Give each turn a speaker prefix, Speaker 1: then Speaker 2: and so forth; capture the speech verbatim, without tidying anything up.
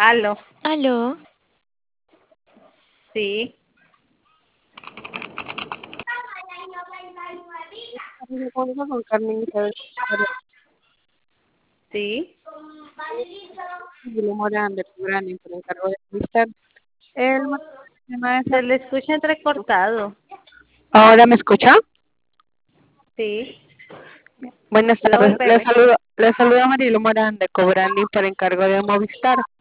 Speaker 1: Aló,
Speaker 2: Aló,
Speaker 1: sí,
Speaker 3: Con Carmen Isabel
Speaker 1: sí.
Speaker 3: Morán de Brani por encargo de Cristal. El tema es...
Speaker 1: Se le escucha entrecortado.
Speaker 3: ¿Ahora me escucha?
Speaker 1: Sí.
Speaker 3: Buenas
Speaker 1: Hello,
Speaker 3: tardes. Le
Speaker 1: bebé.
Speaker 3: saludo, le saluda Marilu Morán de Cobranding por encargo de Movistar.